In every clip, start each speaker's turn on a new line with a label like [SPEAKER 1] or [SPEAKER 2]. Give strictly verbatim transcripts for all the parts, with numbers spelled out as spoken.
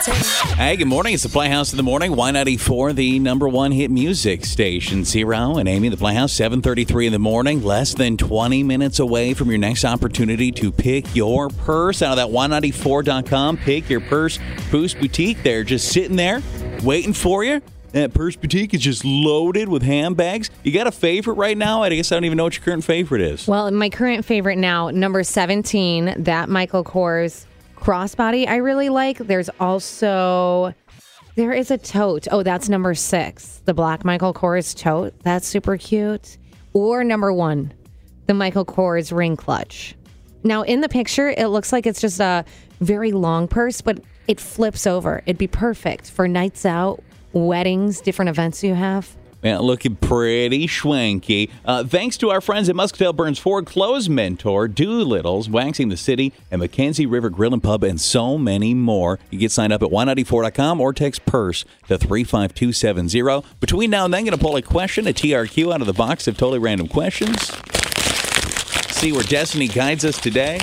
[SPEAKER 1] Hey, good morning. It's the Playhouse in the Morning. Y ninety-four, the number one hit music station. Zero and Amy, the Playhouse, seven thirty-three in the morning. Less than twenty minutes away from your next opportunity to pick your purse out of that Y ninety-four dot com. Pick your purse. Purse Boutique. They're just sitting there waiting for you. That Purse Boutique is just loaded with handbags. You got a favorite right now? I guess I don't even know what your current favorite is.
[SPEAKER 2] Well, my current favorite now, number seventeen, that Michael Kors crossbody I really like. There's also, there is a tote. Oh, that's number six. The black Michael Kors tote. That's super cute. Or number one, the Michael Kors ring clutch. Now, in the picture, it looks like it's just a very long purse, but it flips over. It'd be perfect for nights out, weddings, different events you have.
[SPEAKER 1] Yeah, looking pretty schwanky. Uh, thanks to our friends at Muscatine Burns Ford, Clothes Mentor, Doolittle's, Waxing the City, and Mackenzie River Grill and Pub, and so many more. You get signed up at Y ninety-four dot com or text PURSE to three five two seven zero. Between now and then, going to pull a question, a T R Q out of the box of totally random questions. See where destiny guides us today.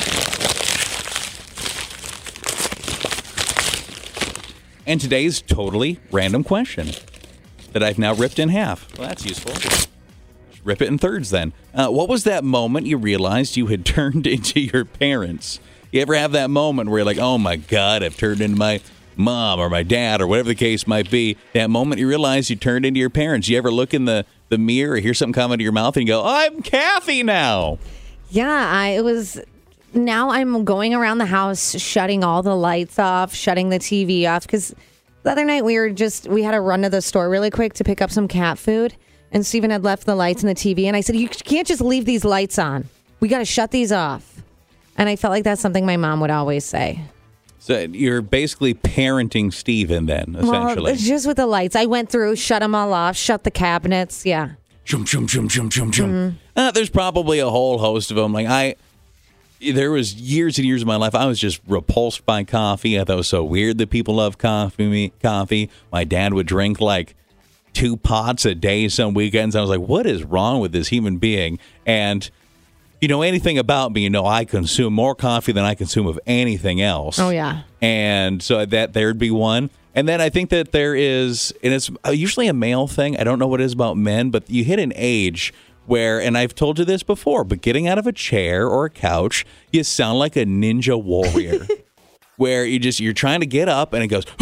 [SPEAKER 1] And today's totally random question that I've now ripped in half. Well, that's useful. Rip it in thirds then. Uh, what was that moment you realized you had turned into your parents? You ever have that moment where you're like, oh my God, I've turned into my mom or my dad or whatever the case might be? That moment you realize you turned into your parents. You ever look in the, the mirror or hear something come out of your mouth and you go, oh, I'm Kathy now?
[SPEAKER 2] Yeah, I it was... Now I'm going around the house, shutting all the lights off, shutting the T V off, because the other night we were just, we had to run to the store really quick to pick up some cat food, and Steven had left the lights and the T V, and I said, you can't just leave these lights on. We got to shut these off. And I felt like that's something my mom would always say.
[SPEAKER 1] So you're basically parenting Steven then, essentially.
[SPEAKER 2] Well, it's just with the lights. I went through, shut them all off, shut the cabinets, yeah.
[SPEAKER 1] Shum, shum, shum, shum, shum, shum. Mm-hmm. Uh, there's probably a whole host of them. Like, I... There was years and years of my life, I was just repulsed by coffee. I thought it was so weird that people love coffee. Coffee. My dad would drink like two pots a day some weekends. I was like, what is wrong with this human being? And you know anything about me, you know I consume more coffee than I consume of anything else.
[SPEAKER 2] Oh, yeah.
[SPEAKER 1] And so that there'd be one. And then I think that there is, and it's usually a male thing. I don't know what it is about men, but you hit an age where, and I've told you this before, but getting out of a chair or a couch, you sound like a ninja warrior. Where you just, you're trying to get up and it goes,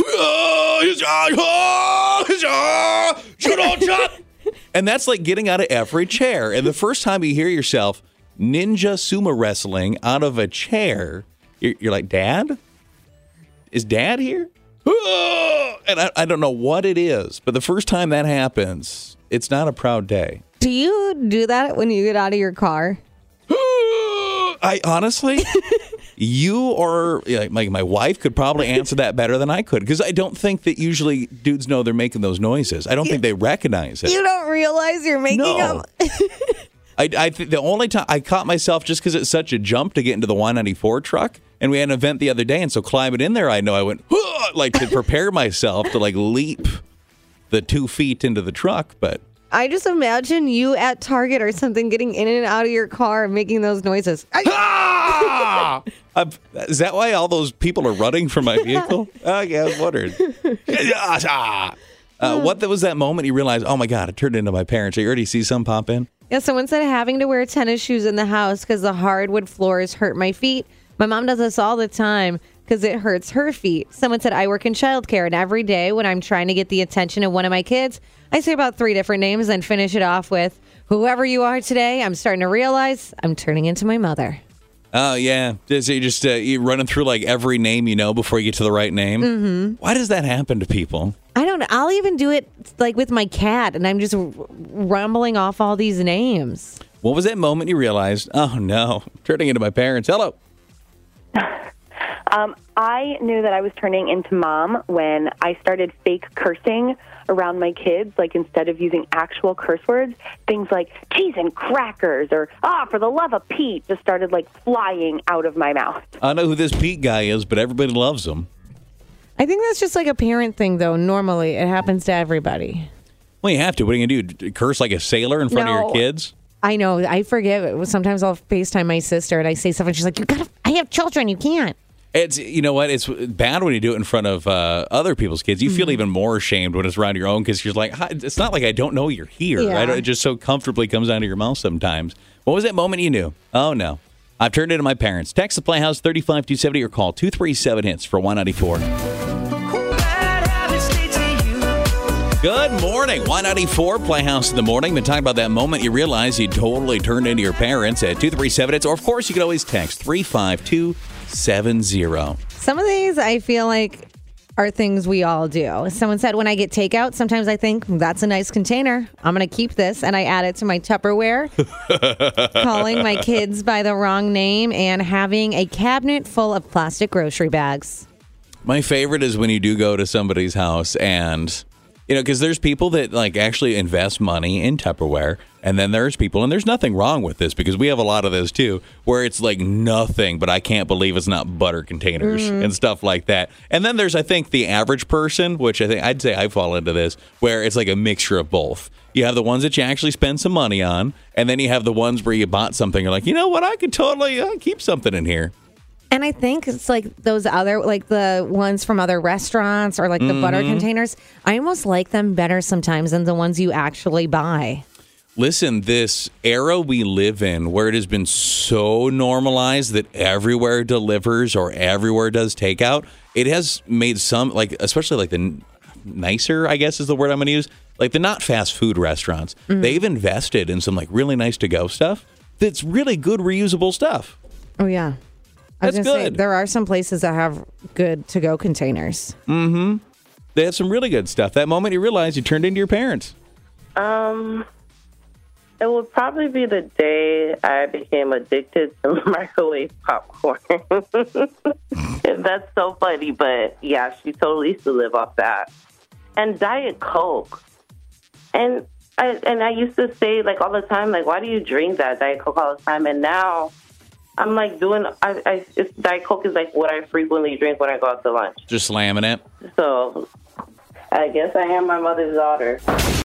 [SPEAKER 1] and that's like getting out of every chair. And the first time you hear yourself ninja sumo wrestling out of a chair, you're, you're like, Dad? Is Dad here? And I, I don't know what it is, but the first time that happens, it's not a proud day.
[SPEAKER 2] Do you do that when you get out of your car?
[SPEAKER 1] I honestly, you or like my, my wife could probably answer that better than I could, because I don't think that usually dudes know they're making those noises. I don't think they recognize it.
[SPEAKER 2] You don't realize you're making
[SPEAKER 1] no.
[SPEAKER 2] them.
[SPEAKER 1] I, I th- the only time I caught myself, just because it's such a jump to get into the Y ninety-four truck, and we had an event the other day, and so climbing in there, I know I went like to prepare myself to like leap the two feet into the truck, but.
[SPEAKER 2] I just imagine you at Target or something getting in and out of your car and making those noises.
[SPEAKER 1] Ah! Is that why all those people are running from my vehicle? Oh, yeah, I was wondering. uh, what was that moment you realized, oh, my God, I turned into my parents? You already see some pop in?
[SPEAKER 2] Yeah, someone said having to wear tennis shoes in the house because the hardwood floors hurt my feet. My mom does this all the time because it hurts her feet. Someone said I work in childcare, and every day when I'm trying to get the attention of one of my kids, I say about three different names and finish it off with, whoever you are today, I'm starting to realize I'm turning into my mother.
[SPEAKER 1] Oh, yeah. So you just uh, you're running through like every name you know before you get to the right name.
[SPEAKER 2] Mm-hmm.
[SPEAKER 1] Why does that happen to people?
[SPEAKER 2] I don't know. I'll even do it like with my cat, and I'm just r- rumbling off all these names.
[SPEAKER 1] What was that moment you realized, oh, no, I'm turning into my parents? Hello.
[SPEAKER 3] Um, I knew that I was turning into mom when I started fake cursing around my kids. Like, instead of using actual curse words, things like cheese and crackers or, ah, for the love of Pete, just started, like, flying out of my mouth.
[SPEAKER 1] I know who this Pete guy is, but everybody loves him.
[SPEAKER 2] I think that's just like a parent thing, though. Normally, it happens to everybody.
[SPEAKER 1] Well, you have to. What are you going to do? Curse like a sailor in front
[SPEAKER 2] No.
[SPEAKER 1] of your kids?
[SPEAKER 2] I know. I forgive it. Sometimes I'll FaceTime my sister, and I say something. She's like, "You gotta. I have children. You can't."
[SPEAKER 1] It's you know what? It's bad when you do it in front of uh, other people's kids. You feel
[SPEAKER 2] Mm-hmm.
[SPEAKER 1] even more ashamed when it's around your own because you're like, "Hi," it's not like I don't know you're here.
[SPEAKER 2] Yeah.
[SPEAKER 1] I don't, it just so comfortably comes out of your mouth sometimes. What was that moment you knew? Oh, no. I've turned into my parents. Text the Playhouse thirty-five two seventy or call two three seven hits for one ninety-four. Good morning. one ninety-four Playhouse in the morning. Been talking about that moment you realize you totally turned into your parents at two three seven hits. Or, of course, you can always text three five two seven zero.
[SPEAKER 2] Some of these I feel like are things we all do. Someone said when I get takeout, sometimes I think that's a nice container. I'm going to keep this, and I add it to my Tupperware. Calling my kids by the wrong name and having a cabinet full of plastic grocery bags.
[SPEAKER 1] My favorite is when you do go to somebody's house and, you know, because there's people that like actually invest money in Tupperware. And then there's people, and there's nothing wrong with this because we have a lot of this too, where it's like nothing, but I can't believe it's not butter containers
[SPEAKER 2] Mm-hmm.
[SPEAKER 1] and stuff like that. And then there's, I think, the average person, which I think I'd say I fall into this, where it's like a mixture of both. You have the ones that you actually spend some money on, and then you have the ones where you bought something, you're like, you know what, I could totally uh, keep something in here.
[SPEAKER 2] And I think it's like those other, like the ones from other restaurants or like the butter containers. I almost like them better sometimes than the ones you actually buy.
[SPEAKER 1] Listen, this era we live in where it has been so normalized that everywhere delivers or everywhere does takeout, it has made some, like, especially like the n- nicer, I guess is the word I'm going to use, like the not fast food restaurants.
[SPEAKER 2] Mm-hmm.
[SPEAKER 1] They've invested in some like really nice to-go stuff that's really good reusable stuff.
[SPEAKER 2] Oh, yeah. I was
[SPEAKER 1] That's
[SPEAKER 2] gonna say,
[SPEAKER 1] good.
[SPEAKER 2] there are some places that have good to-go containers.
[SPEAKER 1] They have some really good stuff. That moment you realize you turned into your parents.
[SPEAKER 4] Um, it would probably be the day I became addicted to microwave popcorn. That's so funny, but yeah, she totally used to live off that. And Diet Coke. And I and I used to say like all the time, like, why do you drink that Diet Coke all the time? And now I'm like doing, I, I it's, Diet Coke is like what I frequently drink when I go out to lunch.
[SPEAKER 1] Just slamming it.
[SPEAKER 4] So I guess I am my mother's daughter.